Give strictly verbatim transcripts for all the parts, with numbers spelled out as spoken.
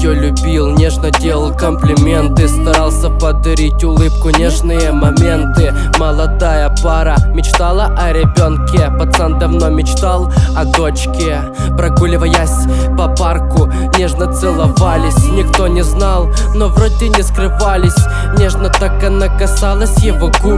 ее любил, нежно делал комплименты, старался подарить улыбку, нежные моменты. Молодая пара мечтала о ребенке, пацан давно мечтал о дочке. Прогуливаясь по парку, нежно целовались. Никто не знал, но вроде не скрывались. Нежно так она касалась его губ.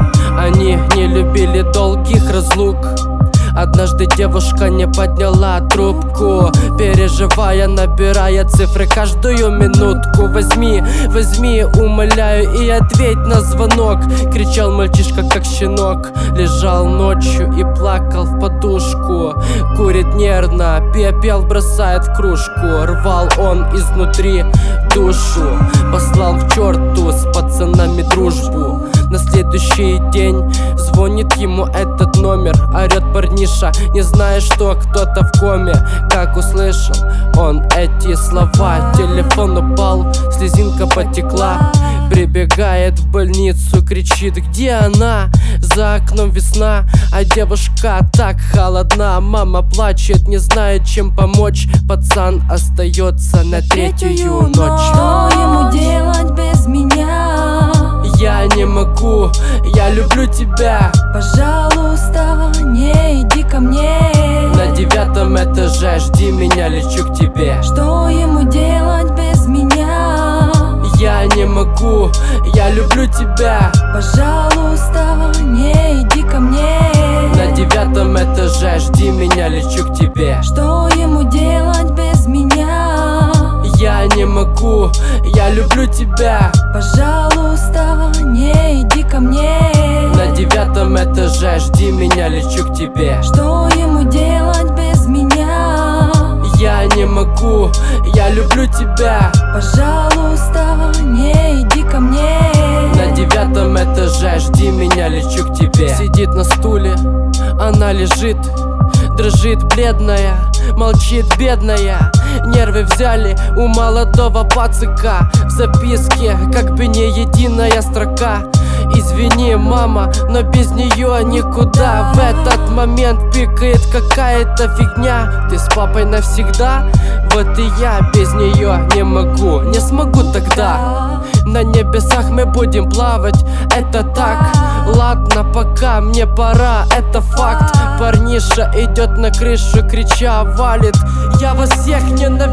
Они не любили долгих разлук. Однажды девушка не подняла трубку, переживая, набирая цифры каждую минутку. Возьми, возьми, умоляю, и ответь на звонок. Кричал мальчишка, как щенок. Лежал ночью и плакал в подушку. Курит нервно, пепел бросает в кружку. Рвал он изнутри душу, послал к черту с пацанами дружбу. На следующий день звонит ему этот номер. Орет парниша, не зная, что кто-то в коме. Как услышал он эти слова, телефон упал, слезинка потекла. Прибегает в больницу, кричит: где она? За окном весна, а девушка так холодна. Мама плачет, не знает, чем помочь. Пацан остается на третью ночь. Что ему делать без меня? Я не могу, я люблю тебя. Пожалуйста, не иди ко мне. На девятом этаже жди меня, лечу к тебе. Что ему делать без меня? Я не могу, я люблю тебя. Пожалуйста, не иди ко мне. На девятом этаже жди меня, лечу к тебе. Что ему делать без меня? Я не могу, я люблю тебя. Пожалуйста, не иди ко мне. На девятом этаже жди меня, лечу к тебе. Что ему делать без меня? Я не могу, я люблю тебя. Пожалуйста, не иди ко мне. На девятом этаже жди меня, лечу к тебе. Сидит на стуле, она лежит, дрожит бледная, молчит бедная. Нервы взяли у молодого пацака. В записке как бы не единая строка: извини, мама, но без нее никуда. В этот момент пикает какая-то фигня. Ты с папой навсегда? Вот и я без нее не могу, не смогу тогда. На небесах мы будем плавать, это так. Ладно, пока мне пора, это факт. Парниша идет на крышу, крича валит: я вас всех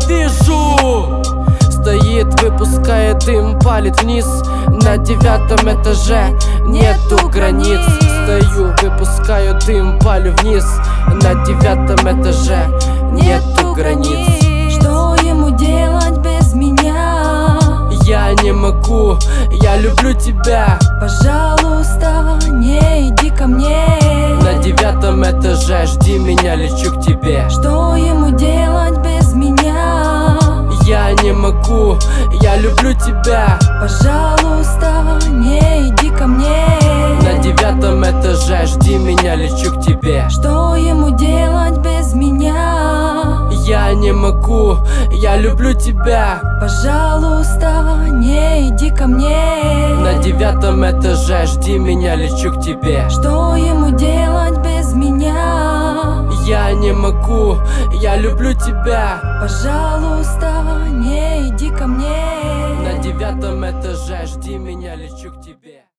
ненавижу! Стоит, выпускает дым, палит вниз. На девятом этаже нету границ. Стою, выпускаю дым, палю вниз. На девятом этаже нету границ. Что ему делать без меня? Я не могу, я люблю тебя. Пожалуйста, не иди ко мне. На девятом этаже жди меня, лечу к тебе. Что ему делать без меня? Я не могу, я люблю тебя. Пожалуйста, не иди ко мне. На девятом этаже жди меня, лечу к тебе. Что ему делать без меня? Я не могу, я люблю тебя. Пожалуйста, не иди ко мне. На девятом этаже жди меня, лечу к тебе. Что ему делать без меня? Я не могу, я люблю тебя. Пожалуйста, не иди ко мне. На девятом этаже жди меня, лечу к тебе.